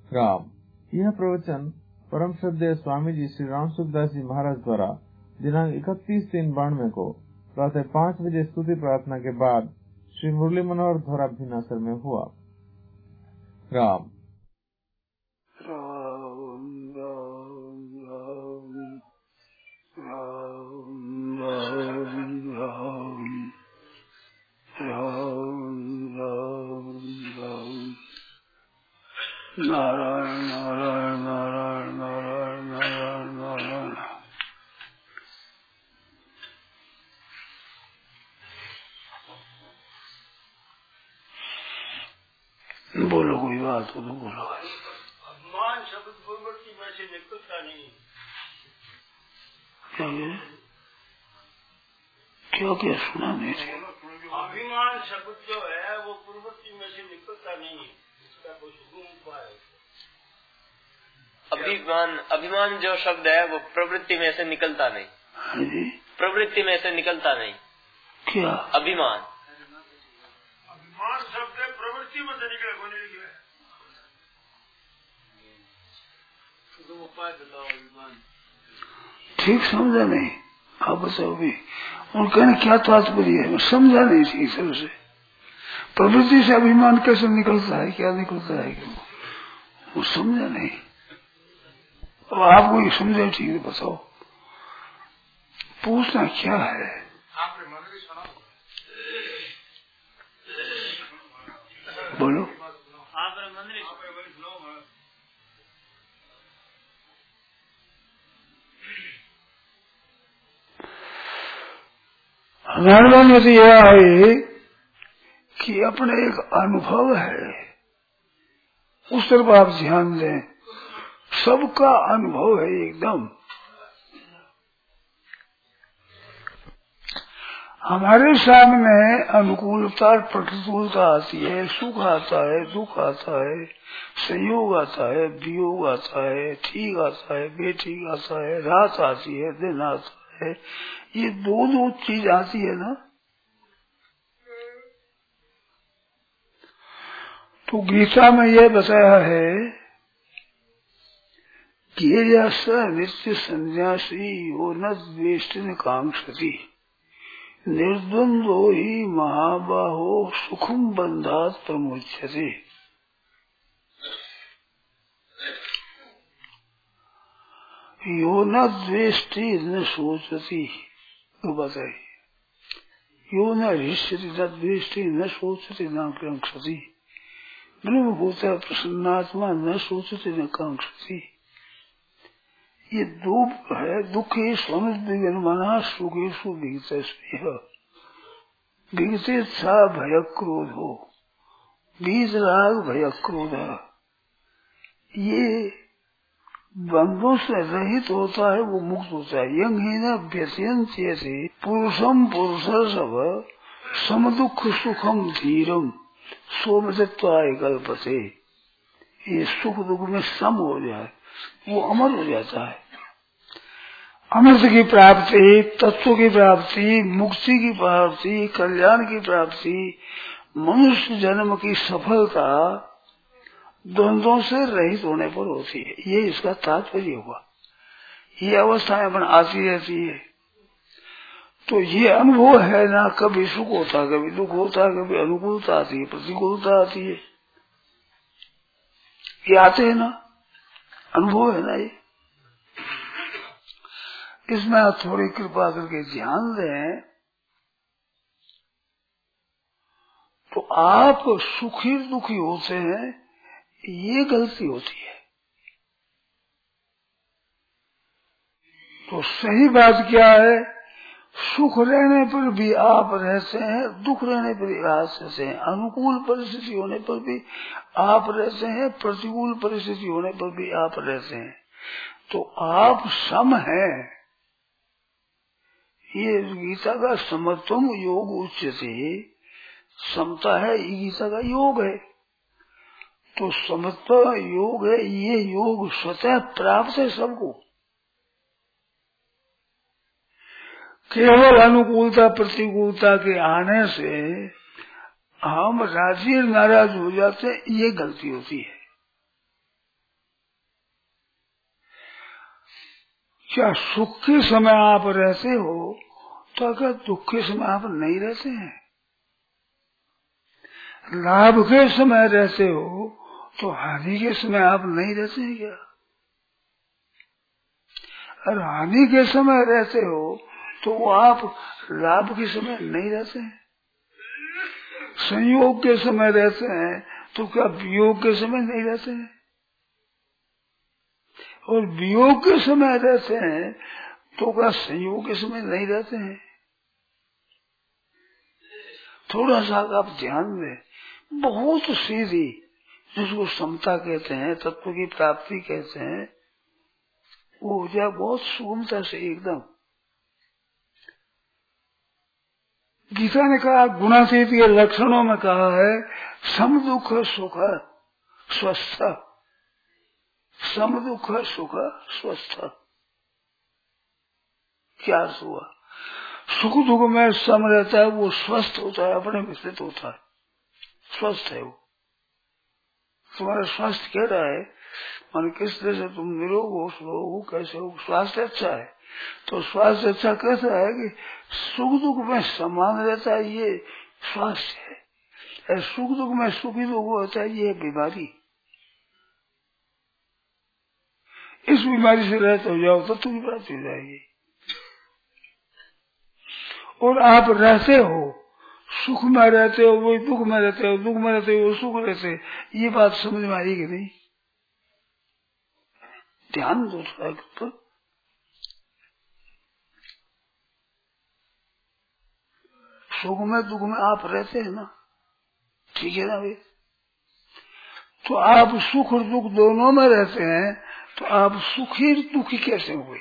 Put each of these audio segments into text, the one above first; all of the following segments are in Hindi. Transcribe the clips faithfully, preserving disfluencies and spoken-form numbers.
राम। यह प्रवचन परम श्रद्धेय स्वामी जी श्री राम सुखदास जी महाराज द्वारा दिनांक इकतीस तीन बानवे को प्रातः पाँच बजे स्तुति प्रार्थना के बाद श्री मुरली मनोहर धोरा भिनासर में हुआ। राम। नारायण नारायण नारायण नारायण नारायण नारायण। बोलो, कोई बात हो तो बोलो। अभिमान शब्द प्रवृत्ति में से निकलता नहीं। क्या ये क्या क्या सुना नहीं थे? अभिमान शब्द जो है वो प्रवृत्ति में से निकलता नहीं, इसका कोई सुगम उपाय है? अभिमान अभिमान जो शब्द है वो प्रवृत्ति में से निकलता नहीं। प्रवृत्ति में से निकलता नहीं। क्या अभिमान? अभिमान शब्द है प्रवृत्ति में से निकले, कोई नहीं निकले। सुगम उपाय बताओ। अभिमान ठीक समझा नहीं, आप बताओ भी। और कहने क्या तात्पर्य है, समझा नहीं ठीक तरह से। प्रवृत्ति से अभिमान कैसे निकलता है, क्या निकलता है, क्या वो समझा नहीं। अब आपको ये समझे ठीक है, बताओ। पूछना क्या है? बोलो। हमारे में तो यह है कि अपने एक अनुभव है, उस तरफ आप ध्यान दें। सबका अनुभव है एकदम। हमारे सामने अनुकूलता प्रतिकूलता आती है, सुख आता है, दुख आता है, संयोग आता है, वियोग आता है, ठीक आता है, बेठीक आता है, रात आती है, दिन आता है। ये दो दो चीज आती है ना। तो गीता में यह बताया है कि यह स नित्य संन्यासी यो न द्वेष्टि न कांक्षति निर्द्वंद्वो ही महाबाहो सुखम बंधात प्रमुच्यते। यो न द्वेष्टि न सोचती, तो बताइए। यो न हृष्यति न द्वेष्टि न सोचती न कांक्षति ब्रह्मभूता प्रसन्नात्मा न सोचती न कांक्षति। ये दो है। दुखे स्वनुद्विग्नमनः सुखेषु विगतस्पृह विगते था भय क्रोध हो बीज राग भय क्रोध। ये बंधों से रहित होता है, वो मुक्त होता है। यंग ही न व्यत्यंत्य से पुरुषम पुरुष सब सम दुख सुखम धीरम सोमत्वाय कल्पते। ये सुख दुख में सम हो जाए, वो अमर हो जाता है। अमृत की प्राप्ति, तत्व की प्राप्ति, मुक्ति की प्राप्ति, कल्याण की प्राप्ति, मनुष्य जन्म की सफलता द्वंद्वों से रहित होने पर होती है। ये इसका तात्पर्य हुआ। ये अवस्थाएं अपन आती रहती है। तो ये अनुभव है ना, कभी सुख होता, कभी दुख होता, कभी अनुकूलता आती है, प्रतिकूलता आती है। ये आते हैं ना, अनुभव है ना ये। इसमें आप थोड़ी कृपा करके ध्यान दें तो आप सुखी दुखी होते हैं, ये गलती होती है। तो सही बात क्या है? सुख रहने पर भी आप रहते हैं, दुख रहने पर भी आप रहते हैं, अनुकूल परिस्थिति होने पर भी आप रहते हैं, प्रतिकूल परिस्थिति होने पर भी आप रहते हैं। तो आप सम हैं। ये गीता का समत्वम योग उच्यते, समता है, ये गीता का योग है। तो समत्व योग है, ये योग स्वतः प्राप्त है सबको। केवल अनुकूलता प्रतिकूलता के आने से हम राजी नाराज हो जाते हैं, ये गलती होती है। क्या सुख के समय आप रहते हो तो अगर दुख के समय आप नहीं रहते हैं? लाभ के समय रहते हो तो हानि के समय आप नहीं रहते हैं क्या? और हानि के समय रहते हो तो आप लाभ के समय नहीं रहते हैं। संयोग के समय रहते हैं तो क्या वियोग के समय नहीं रहते हैं? और वियोग के समय रहते हैं तो क्या संयोग के समय नहीं रहते हैं? थोड़ा सा आप ध्यान दें, बहुत सीधी, जिसको समता कहते हैं, तत्व की प्राप्ति कहते हैं, वो हो जाए बहुत सुगमता से एकदम। गीता ने कहा, गुणातीत के लक्षणों में कहा है, सम दुख सुख स्वस्थ, सम दुख सुख स्वस्थ। क्या हुआ? सुख दुख में सम रहता है, वो स्वस्थ होता है, अपने में स्थित होता है, स्वस्थ है वो। तुम्हारा स्वास्थ्य कह रहा है, मान किस तरह से तुम निरोग हो, स्लो हो, कैसे हो, स्वास्थ्य अच्छा है, तो स्वास्थ्य अच्छा कैसा है कि सुख दुख में समान रहता है, ये स्वास्थ्य है। सुख दुख में सुखी दुख होता है, ये बीमारी। इस बीमारी से रहते हो जाओ तो तुम्हें प्राप्ति हो जाएगी। और आप रहते हो, सुख में रहते हो, वही दुख में रहते हो, दुख में रहते हो, सुख रहते, ये बात समझ में आई कि नहीं? ध्यान दो थोड़ा तो। सुख में दुख में आप रहते हैं ना, ठीक है ना भाई? तो आप सुख और दुख दोनों में रहते हैं, तो आप सुखी दुखी कैसे हुए?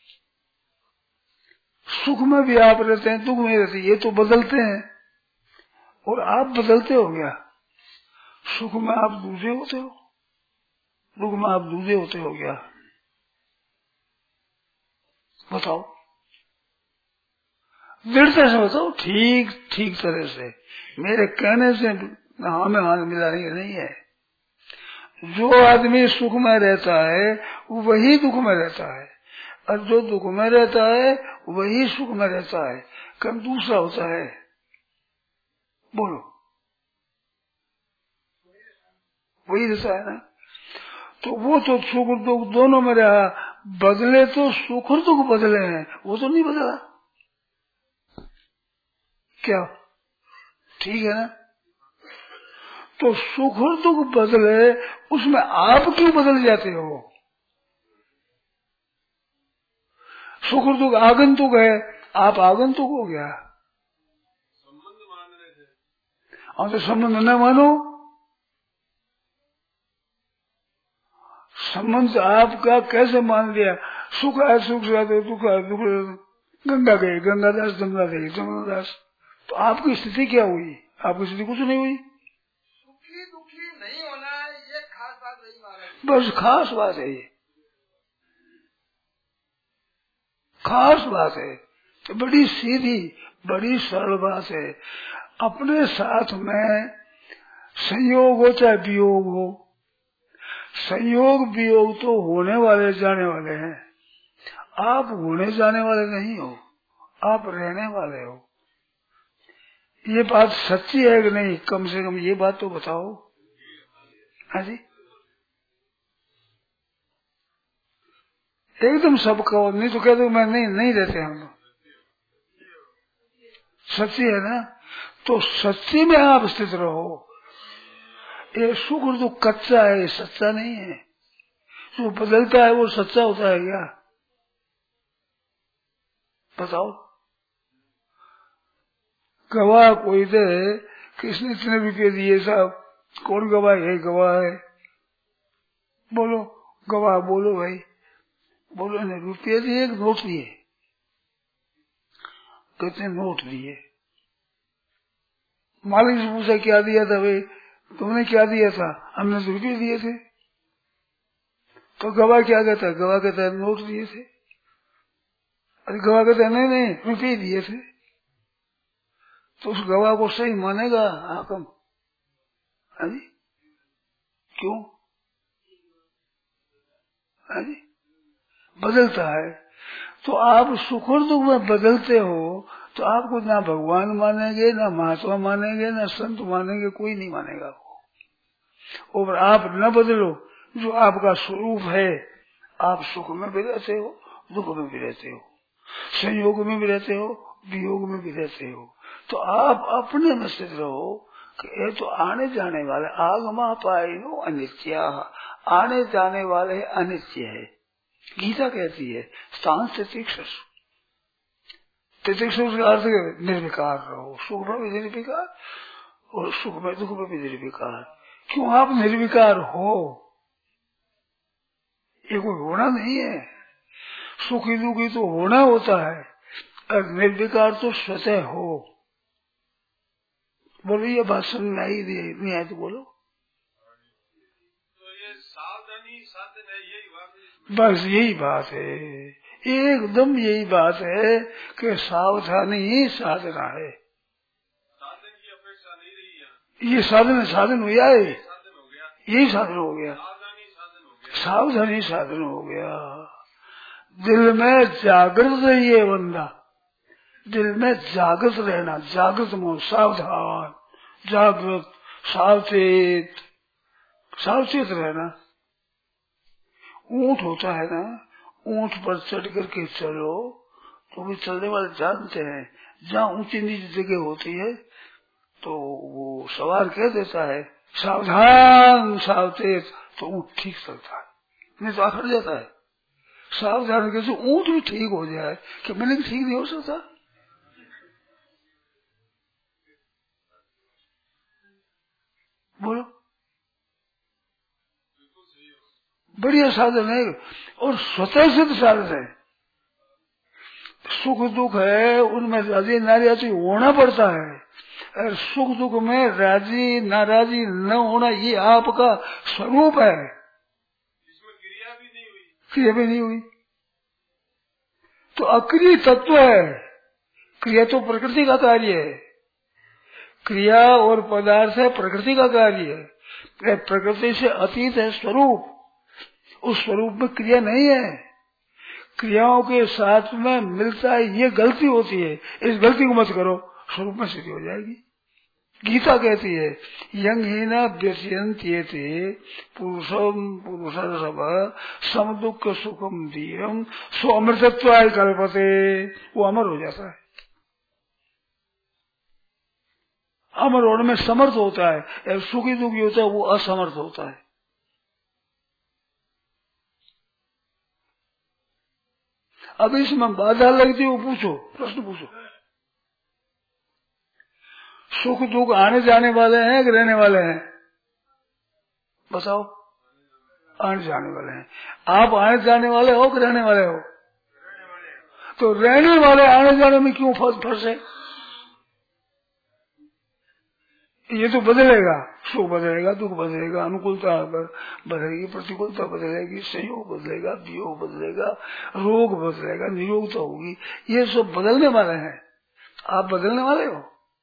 सुख में भी आप रहते हैं, दुख में रहते हैं, ये तो बदलते हैं। और आप बदलते हो क्या? सुख में आप दूसरे होते हो, दुख में आप दूसरे होते हो क्या? बताओ, दृढ़ता से बताओ, ठीक ठीक तरह से। मेरे कहने से हाँ में हाँ मिलाने नहीं है। जो आदमी सुख में रहता है वही दुख में रहता है, और जो दुख में रहता है वही सुख में रहता है। कम दूसरा होता है? बोलो, वही रहता है ना। तो वो तो सुख और दुख दोनों में रहा, बदले तो सुख और दुख बदले हैं, वो तो नहीं बदला। क्या ठीक है ना? तो सुख और दुख बदले, उसमें आप क्यों बदल जाते हो? सुख और दुख आगंतुक है, आप आगंतुक हो गया। संबंध मान रहे थे, हाँ तो संबंध न मानो। संबंध आपका कैसे मान लिया? सुख है सुख रहते, दुख है दुख रहते। गंगा गए गंगादास, गंगा गए गंगादास, तो आपकी स्थिति क्या हुई? आपकी स्थिति कुछ नहीं हुई। सुखी दुखी नहीं होना है, ये खास बात नहीं महाराज। बस खास बात है, ये खास बात है, तो बड़ी सीधी बड़ी सरल बात है। अपने साथ में संयोग हो चाहे वियोग हो, संयोग वियोग तो होने वाले जाने वाले हैं, आप होने जाने वाले नहीं हो, आप रहने वाले हो। ये बात सच्ची है कि नहीं? कम से कम ये बात तो बताओ। हाँ जी, एकदम सब कहो, नहीं तो कह दो मैं नहीं नहीं रहते हम लोग। सच्ची है ना? तो सच्ची में आप स्थित रहो। ये सुख और दुख कच्चा है, ये सच्चा नहीं है। जो बदलता है वो सच्चा होता है क्या? बताओ। गवाह कोई दे, किसने इतने रुपये दिए साहब, कौन गवाह है? गवाह है, बोलो गवाह, बोलो भाई, बोलो ने रुपये दिए, नोट दिए, कितने नोट दिए? मालिक से पूछा क्या दिया था भाई, तुमने क्या दिया था? हमने तो रुपये दिए थे। तो गवाह क्या कहता है? गवाह कहता है नोट दिए थे। अरे गवाह कहता है नहीं नहीं रुपये दिए थे। तो उस गवाह को सही मानेगा हाकिम? अरे क्यों? अरे बदलता है, तो आप सुख और दुख में बदलते हो, तो आपको ना भगवान मानेंगे, ना महात्मा मानेंगे, ना संत मानेंगे, कोई नहीं मानेगा वो। और आप न बदलो, जो आपका स्वरूप है, आप सुख में भी रहते हो, दुख में भी रहते हो, संयोग में भी रहते हो, वियोग में भी रहते हो। तो आप अपने में स्थित रहो कि ये तो आने जाने वाले, आगमा पाइनो अनित्य, आने जाने वाले अनित्य है। गीता कहती है स्थान से तीक्षस, तीक्षस का अर्थ निर्विकार रहो, सुख में भी निर्विकार और सुख में दुख में भी निर्विकार। क्यों आप निर्विकार हो? ये कोई होना नहीं है, सुखी दुखी तो होना होता है, और निर्विकार तो स्वतः हो। बोलो ये बात समझ में आई नहीं आई तो बोलो। तो ये सावधानी साधन है, यही बात है। बस यही बात है, एकदम यही बात है कि सावधानी ही साधना है। साधन की अपेक्षा नहीं रही है, ये साधन साधन हो गया है, साधन हो गया, यही साधन हो गया, सावधानी साधन हो गया, सावधानी साधन हो गया। दिल में जागृत रहिए बंदा, दिल में जागृत रहना, जागृत मोह, सावधान, जागृत, सावचेत, सावचेत रहना। ऊंट होता है ना, ऊंट पर चढ़ करके चलो तो भी चलने वाले जानते हैं, जहाँ ऊंची नीची जगह होती है तो वो सवार कह देता है सावधान सावचेत, तो ऊंट ठीक चलता है, नहीं तो आखिर जाता है। सावधान कैसे ऊंट भी ठीक हो जाए, कि मैंने ठीक नहीं हो सकता। बोलो, बढ़िया साधन है और स्वतः सिद्ध साधन है। सुख दुख है उनमें राजी नाराजी होना पड़ता है, और सुख दुख में राजी नाराजी न होना ये आपका स्वरूप है। इसमें क्रिया भी नहीं हुई, क्रिया भी नहीं हुई तो अक्रिय तत्व है। क्रिया तो प्रकृति का कार्य है, क्रिया और पदार्थ है प्रकृति का कार्य है, प्रकृति से अतीत है स्वरूप, उस स्वरूप में क्रिया नहीं है। क्रियाओं के साथ में मिलता है, ये गलती होती है, इस गलती को मत करो, स्वरूप में सिद्धि हो जाएगी। गीता कहती है यंग ही न व्यत्यंत्येते पुरुषम पुरुषर्षभ सम दुख सुखम धीरम सो अमृतत्वाय कल्पते, वो अमर हो जाता है, अमर होने में समर्थ होता है, और सुखी दुखी होता है वो असमर्थ होता है। अब इसमें बाधा लगती है, वो पूछो, प्रश्न पूछो। सुख दुख आने जाने वाले हैं कि रहने वाले हैं? बताओ। आने जाने वाले हैं। आप आने जाने वाले हो कि रहने वाले हो? तो रहने वाले आने जाने में क्यों फंसे? ये तो बदलेगा, सुख बदलेगा, दुख बदलेगा, अनुकूलता बदलेगी, प्रतिकूलता बदलेगी, संयोग बदलेगा, वियोग बदलेगा, रोग बदलेगा, निरोगता होगी, ये सब बदलने वाले हैं। आप बदलने वाले हो?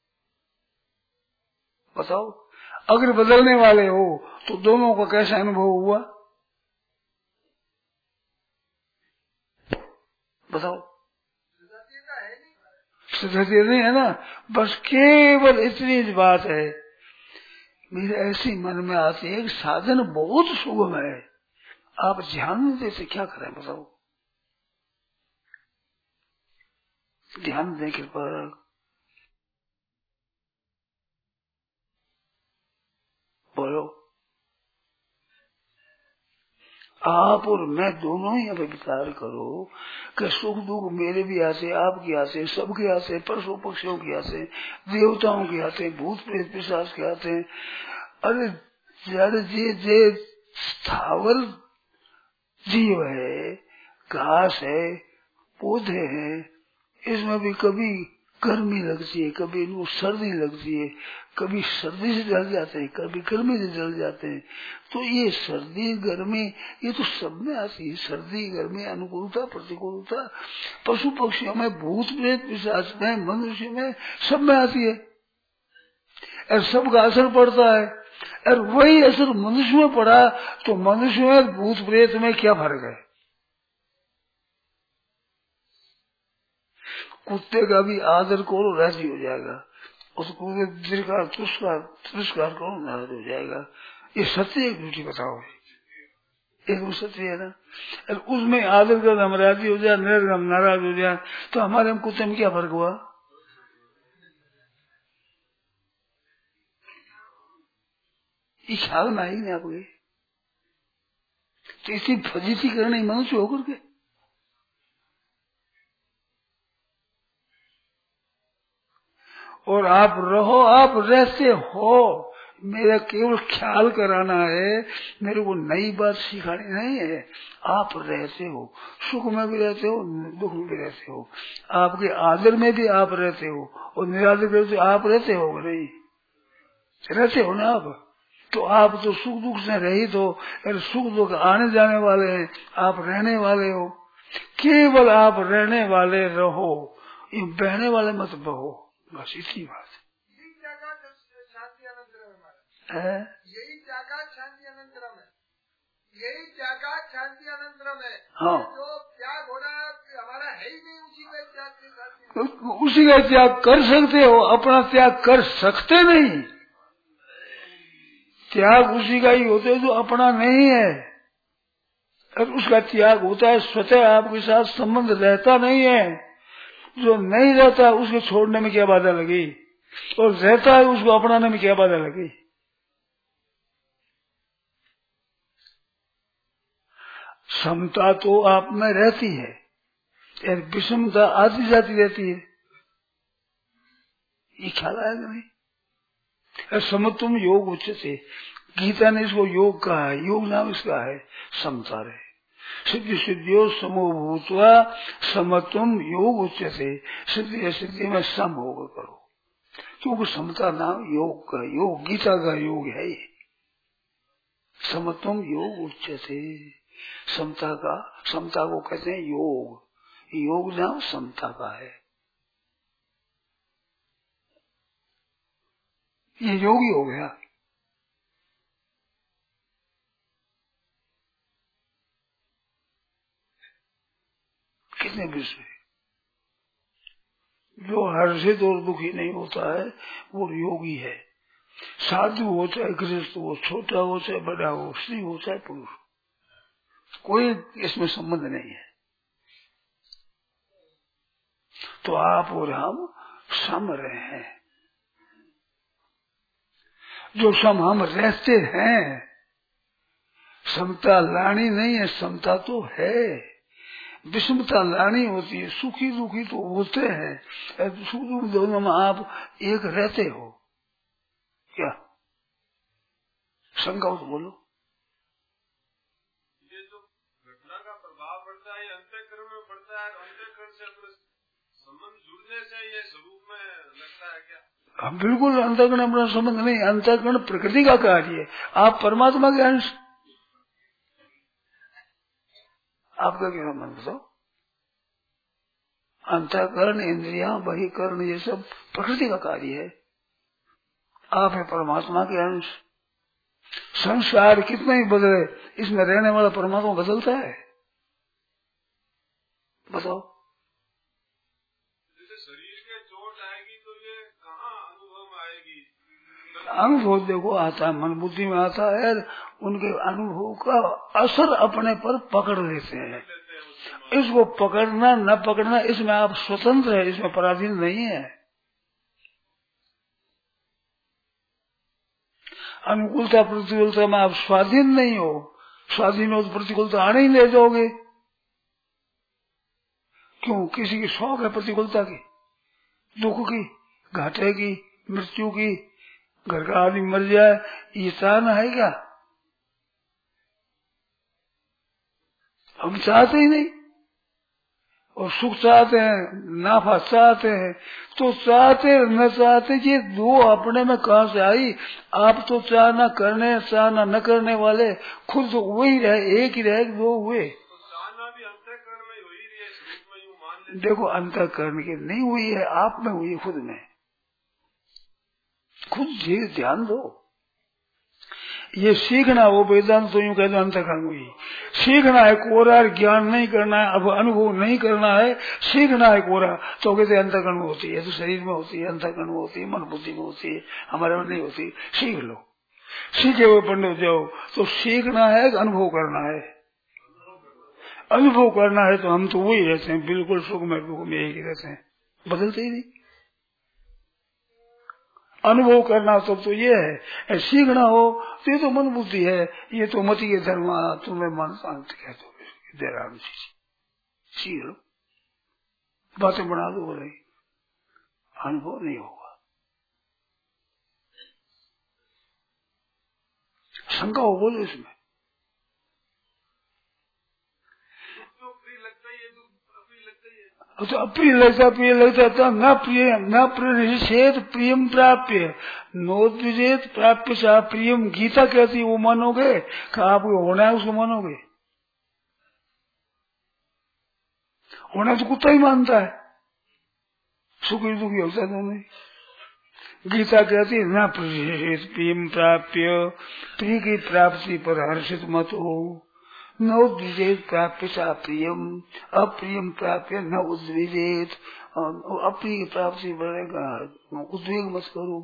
बताओ। अगर बदलने वाले हो तो दोनों का कैसा अनुभव हुआ? बताओ। सिद्धि नहीं है ना, बस केवल इतनी बात है। मेरे ऐसी मन में आती है, साधन बहुत सुगम है, आप ध्यान नहीं देते, क्या करें बताओ? ध्यान देने पर बोलो, आप और मैं दोनों ही अब विचार करो कि सुख दुख मेरे भी आते, आपके आते, सबके आते, पशु पक्षियों के आते, देवताओं के आते, भूत प्रेत पिशाच के आते। अरे जड़ जे जे स्थावर जीव है, घास है, पौधे हैं, इसमें भी कभी गर्मी लगती है, कभी इनको सर्दी लगती है, कभी सर्दी से जल जाते हैं, कभी गर्मी से जल जाते हैं। तो ये सर्दी गर्मी ये तो सब में आती है, सर्दी गर्मी, अनुकूलता प्रतिकूलता, पशु पक्षियों में, भूत प्रेत पिशाच में, मनुष्य में, सब में आती है, और सबका असर पड़ता है। और वही असर मनुष्य में पड़ा तो मनुष्य में भूत प्रेत में क्या फर्क है? कुत्ते का भी आदर करो राजी हो जाएगा, उसको दीर्घकार तुष्कार तुष्कार करो नाराज हो जाएगा। ये सत्य एक झूठी बताओ, एक सत्य है ना। और उसमें आदर कर हम राजी हो जाए, निर्गम नाराज हो जाए, तो हमारे हम कुत्ते में क्या फर्क हुआ? ये ख्याल में आएगी नहीं आपके? तो इसी फजीती करने मनुष्य होकर के और आप रहो, आप रहते हो, मेरा केवल ख्याल कराना है, मेरे को नई बात सिखानी नहीं है। आप रहते हो, सुख में भी रहते हो, दुख में भी रहते हो, आपके आदर में भी आप रहते हो और निरादर में भी आप रहते हो, नहीं रहते हो ना आप? तो आप तो सुख दुख से रहित हो, तो सुख दुख आने जाने वाले हैं, आप रहने वाले हो। केवल आप रहने वाले रहो, ये बहने वाले मत बहो, बस इतनी बात है। यही जागृत शांति अनंतरम है, यही जागृत शांति अनंतरम है। हाँ, जो त्याग हो रहा है हमारा है ही नहीं, उसी का त्याग के साथ उसी का त्याग कर सकते हो, अपना त्याग कर सकते नहीं। त्याग उसी का ही होता है जो अपना नहीं है, और उसका त्याग होता है स्वतः, आपके साथ संबंध रहता नहीं है। जो नहीं रहता उसको छोड़ने में क्या बाधा लगी, और रहता है उसको अपनाने में क्या बाधा लगी? समता तो आप में रहती है, यार विषमता आती जाती रहती है, ये ख्याल आएगा नहीं? समत्वम योग उच्चते, गीता ने इसको योग कहा है, योग नाम इसका है समता रहे। सिद्धि सिद्धियों समो भूतवा समत्वम योग उच्चते, सिद्धि सिद्धि में सम होकर करो, क्योंकि समता नाम योग का, योग गीता का योग है ये। समत्वम योग उच्चते, समता का, समता को कहते हैं योग, योग नाम समता का है। ये योगी हो गया। कितने विश्व जो हर्षित और दुखी नहीं होता है वो योगी है। साधु हो चाहे गृहस्थ हो, छोटा हो चाहे बड़ा हो, स्त्री हो चाहे पुरुष, कोई इसमें संबंध नहीं है। तो आप और हम सम रहे हैं, जो सम हम रहते हैं। समता लानी नहीं है, समता तो है। विषमता लानी होती है, सुखी दुखी तो होते हैं, सुख दुख दोनों में आप एक रहते हो। क्या शंका हो तो बोलो। ये जो घटना का प्रभाव पड़ता है अंतःकरण में पड़ता है, अंतःकरण से अपने संबंध जुड़ने से ये स्वरूप में लगता है क्या? हम बिल्कुल अंतःकरण अपना संबंध नहीं, अंतःकरण प्रकृति का कार्य है, आप परमात्मा के अंश। आपका क्या संबंध बताओ? अंतःकरण इंद्रियां बहिकरण ये सब प्रकृति का कार्य है, आप है परमात्मा के अंश। संसार कितना ही बदले, इसमें रहने वाला परमात्मा बदलता है? बताओ। जैसे शरीर के चोट आएगी तो ये कहाँ अनुभव में आएगी? अनुभव देखो आता है, मन बुद्धि में आता है, उनके अनुभव का असर अपने पर पकड़ लेते हैं। इसको पकड़ना न पकड़ना इसमें आप स्वतंत्र है, इसमें पराधीन नहीं है। अनुकूलता प्रतिकूलता में आप स्वाधीन नहीं हो, स्वाधीन हो तो प्रतिकूलता आने ही ले जाओगे। क्यों? किसी की शौक है प्रतिकूलता की, दुख की, घाटे की, मृत्यु की, घर का आदमी मर जाए, ये चाहना है क्या? हम चाहते ही नहीं, और सुख चाहते हैं, नाफा चाहते हैं। तो चाहते न चाहते ये दो अपने में कहां से आई? आप तो चाह न करने चाह न न करने वाले खुद तो वही रहे, एक ही रहे, दो हुए। तो चाहना भी अंतःकरण में हुई रही है, स्वरूप में यूं मान ले। देखो अंतःकरण की नहीं हुई है, आप में हुई है, खुद में। खुद धीरे ध्यान दो। ये सीखना हो वेदांत तो यूं कहते अंतःकरण हुई। सीखना है कोरा, ज्ञान नहीं करना है, अब अनुभव नहीं करना है, सीखना है कोरा तो कहते अंतःकरण में होती है, तो शरीर में होती है, अंतःकरण में होती है, मन बुद्धि में होती है, हमारे में नहीं होती। सीख लो, सीखे हुए पंडित जाओ। तो सीखना है कि अनुभव करना है? अनुभव करना है तो हम तो वही रहते हैं, बिल्कुल सुख में दुख में एक ही रहते हैं, बदलते ही नहीं। अनुभव करना तो, तो ये है, सीखना हो तो ये तो मन बुद्धि है, ये तो मति के धर्म तुम्हें मन शांत कह दो, देराम सीख लो, बातें बना दो, बोले अनुभव नहीं होगा। शंका हो बोलो इसमें, तो अप्रिय लगता प्रिय लगता था, न प्रिय न प्रियेत प्रियम प्राप्य नोद्विजेत प्राप्य सा प्रियम। गीता कहती है वो मानोगे कि आपको होना है उसको मानोगे? होना तो कुत्ता ही मानता है, सुखी दुखी होता है दोनों। गीता कहती है न प्रियेत प्रियम प्राप्य, प्रिय की प्राप्ति पर हर्षित मत हो। न उद्विजेत प्राप्य सा प्रियम, अप्रियम प्राप्य न उद्विजेत। अप्रिय प्राप्ति बढ़ेगा, उद्वेग मत करो।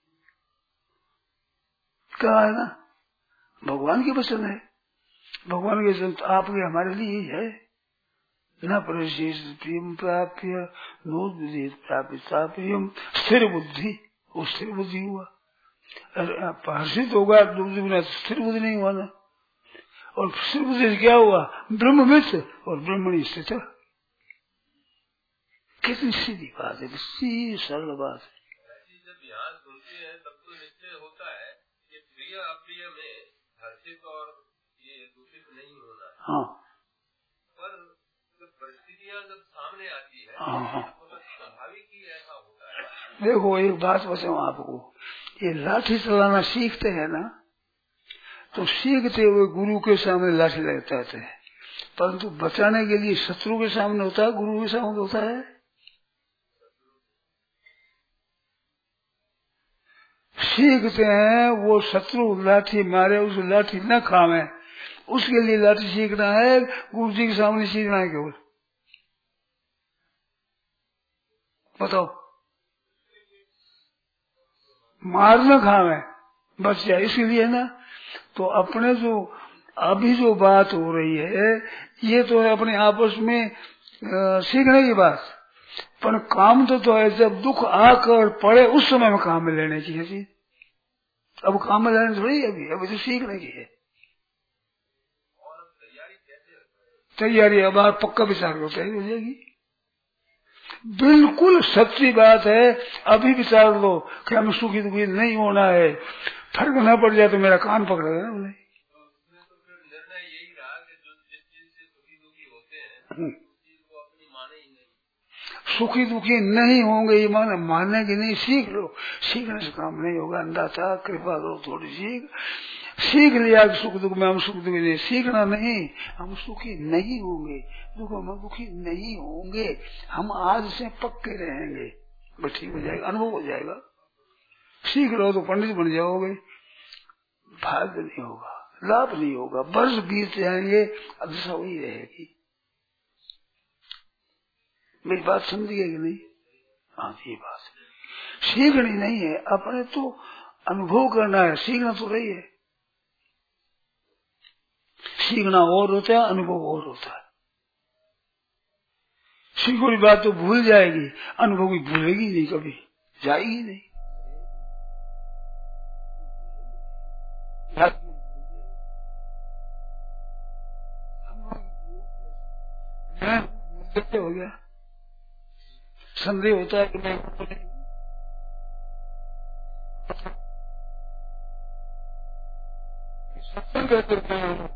क्या है ना, भगवान के वचन है, भगवान के वचन आपके हमारे लिए है। न परिशेष प्रियम प्राप्य नोद्विजेत प्राप्य सा प्रियम। स्थिर बुद्धि, वो स्थिर बुद्धि हुआ। हर्षित होगा दूसरे बिना स्थिर बुद्धि नहीं हुआ ना। और स्थिर बुद्धि क्या हुआ? ब्रह्मविद और ब्रह्मणी स्थित। कितनी सीधी बात है, सीधी सरल बात है। जब यहाँ सुनते हैं तब तो निश्चय होता है कि प्रिय अप्रिय में हर्षित और ये दूषित नहीं होना। हाँ, पर जब परिस्थितियाँ जब सामने आती है हाँ, तो स्वाभाविक ही ऐसा होता है। देखो एक बात बताऊं आपको, ये लाठी चलाना सीखते हैं ना, तो सीखते हुए गुरु के सामने लाठी लगता है, परंतु बचाने के लिए शत्रु के सामने होता है, गुरु के सामने होता है। सीखते हैं वो शत्रु लाठी मारे, उस लाठी न खावे, उसके लिए लाठी सीखना है, गुरु जी के सामने सीखना है केवल। बताओ, मार न खावे बच जाए, इसलिए ना। तो अपने जो अभी जो बात हो रही है ये तो है अपने आपस में आ, सीखने की बात, पर काम तो, तो है जब दुख आकर पड़े उस समय में काम में लेने की है। अब काम में लेने थोड़ी है, अभी अभी तो सीखने की है तैयारी। अब आप पक्का विचार करो, तैयारी हो जाएगी। बिल्कुल सच्ची बात है, अभी विचार लो कि हमें सुखी दुखी नहीं होना है, फर्क न पड़ जाए तो मेरा कान पकड़ लेना बोले। सुखी दुखी नहीं होंगे ये मान मानने की नहीं, सीख लो। सीखने से काम नहीं होगा, अंदाता कृपा करो थोड़ी सीख सीख लिया कि सुख दुख में हम सुख दुखी नहीं, सीखना नहीं, हम सुखी नहीं होंगे, दुख में दुखी नहीं होंगे, हम आज से पक्के रहेंगे, बस ठीक हो जाएगा, अनुभव हो जाएगा। सीख लो तो पंडित बन जाओगे, भाग्य नहीं होगा, लाभ नहीं होगा, वर्ष बीत जाएंगे, अदशा वही रहेगी। मेरी बात समझिए कि नहीं? हाँ, ये बात सीखनी नहीं है, अपने तो अनुभव करना है, सीखना तो रही है। सीखना और होता है, अनुभव और होता है। सीखी हुई बात तो भूल जाएगी, अनुभव भी भूलेगी नहीं, कभी जाएगी नहीं। हो गया, संदेह होता है कि मैं सत्संग करते हैं,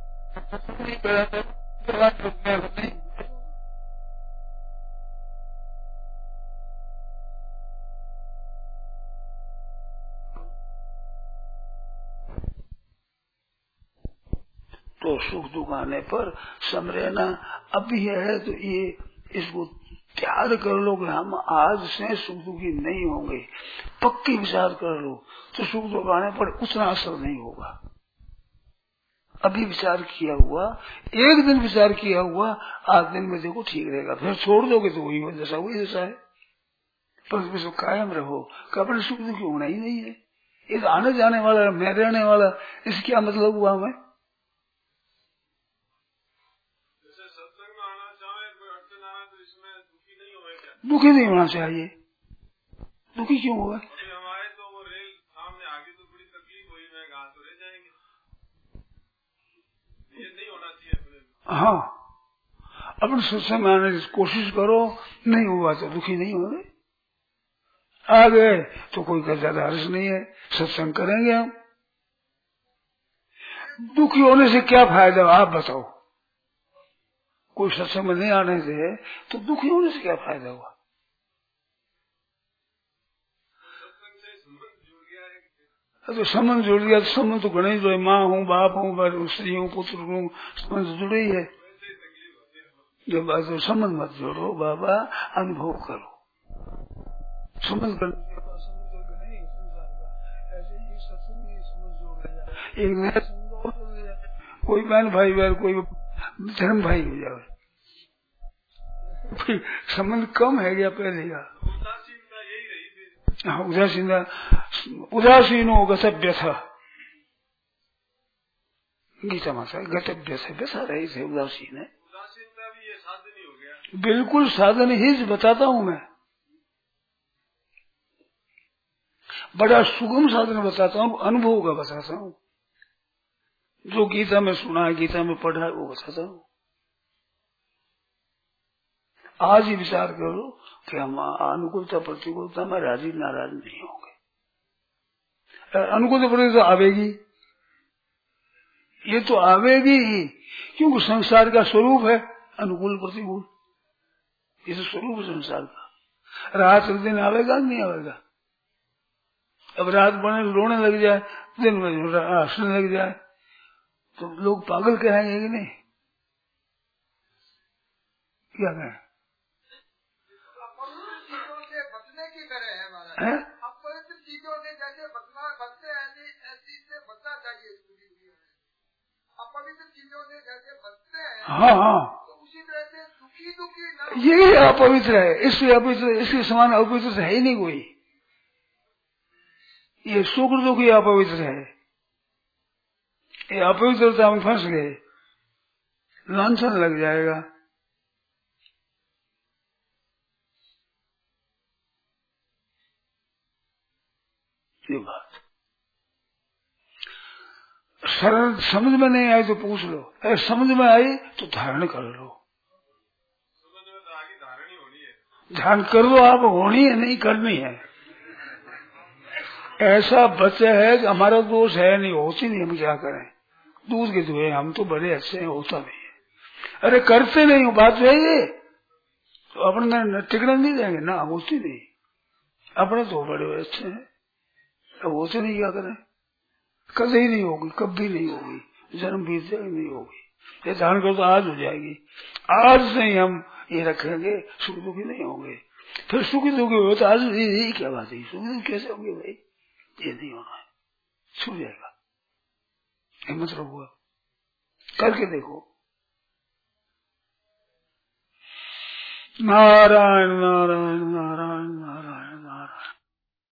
तो सुख दुख आने पर समझना अभी है, तो ये इसको त्याग कर लो कि हम आज से सुख दुखी नहीं होंगे, पक्की विचार कर लो, तो सुख दुख आने पर उतना असर नहीं होगा। अभी विचार किया हुआ, एक दिन विचार किया हुआ, आठ दिन में देखो ठीक रहेगा, फिर छोड़ दोगे तो वही दशा वही दशा है। पर इसको कायम रहो कि अपने सुख दुखी होना ही नहीं है। इस आने जाने वाला, मैं रहने वाला, इसका क्या मतलब हुआ? हमें जैसे सत्संग में आना चाहे, कोई अड़चन आए तो इसमें दुखी नहीं होगा क्या? दुखी नहीं होना चाहिए। दुखी क्यों होगा? अभी हम आए तो वो रेल सामने आगे तो बड़ी तकलीफ हुई, मैं घास तो रह जाएंगे, ये नहीं होना चाहिए अपने। हाँ, अपने सत्संग में आने की कोशिश करो, नहीं हुआ तो दुखी नहीं होंगे। आ गए तो कोई का ज्यादा हर्ष नहीं है, सत्संग करेंगे हम। दुखी होने से क्या फायदा, आप बताओ? कोई सत्संग में नहीं आने से तो दुखी होने से क्या फायदा हुआ? तो संबंध जुड़ गया, तो संबंध तो गणेश जो है, माँ हूँ, बाप हूँ, स्त्री हूँ, पुत्र हूँ, संबंध जुड़े ही है। जब बात तो संबंध मत जोड़ो बाबा, अनुभव करो। संबंध कर ऐसे ही सत्संग में संबंध जोड़ गया, एक नया संबंध, कोई बहन भाई बहन, कोई धर्म भाई हो जाए, संबंध कम है क्या पहले का? हाँ, उदासीन उदासीनो गतव्यथ, गीता माता गतव्यथ व्यथा रही थे, उदासीन है। उदासीनता भी ये साधन ही हो गया। बिल्कुल साधन ही बताता हूँ मैं, बड़ा सुगम साधन बताता हूँ, अनुभव का बताता हूँ। जो गीता में सुना है, गीता में पढ़ा है, वो बताता हूँ। आज ही विचार करो कि हम अनुकूलता प्रतिकूलता में राजी नाराज नहीं होंगे। अनुकूलता प्रतिकूलता आवेगी, ये तो आवेगी ही, क्योंकि संसार का स्वरूप है अनुकूल प्रतिकूल, ये तो स्वरूप है संसार का। रात दिन आवेगा नहीं आवेगा? अब रात बने रोने लग जाए, दिन में हंसने लग जाए, तो लोग पागल कहेंगे कि नहीं? क्या कहें? है? अपवित्र चीजों से जैसे बचना बचते हैं, ऐसी से बचना चाहिए। अपवित्र चीजों से जैसे बचते हैं, हाँ हाँ, तो उसी तरह से दुखी दुखी न, यही अपवित्र है। इससे अपवित्र, इसके समान अपवित्र है ही नहीं कोई। ये सुख दुखी अपवित्र है, ये अपवित्रता में फंस गए, लांछन लग जाएगा। ये बात सरल समझ में नहीं आई तो पूछ लो, अगर समझ में आई तो धारण कर लो। समझ में तो आगे धारण ही होनी है। ध्यान कर लो आप, होनी है नहीं करनी है। ऐसा बच्चा है कि हमारा दोष है नहीं, होती नहीं, हम क्या करें? दूध के दुए हम तो बड़े अच्छे हैं, होता नहीं है। अरे करते नहीं हो, बात है ये, तो अपने टिकने नहीं देंगे ना, होती नहीं। अपने तो बड़े अच्छे हैं, अब होते नहीं, क्या करें? कभी ही नहीं होगी, कभी नहीं होगी, जन्म बीत जाएगी, नहीं होगी। ये धारण कर तो आज हो जाएगी। आज से ही हम ये रखेंगे, सुख दुखी नहीं होंगे। फिर सुखी दुखी हो तो आज ये क्या बात है, सुख दुखी कैसे होंगे भाई? ये नहीं होना है, छूट जाएगा। हिम्मत रखो, करके देखो। नारायण नारायण नारायण नारायण।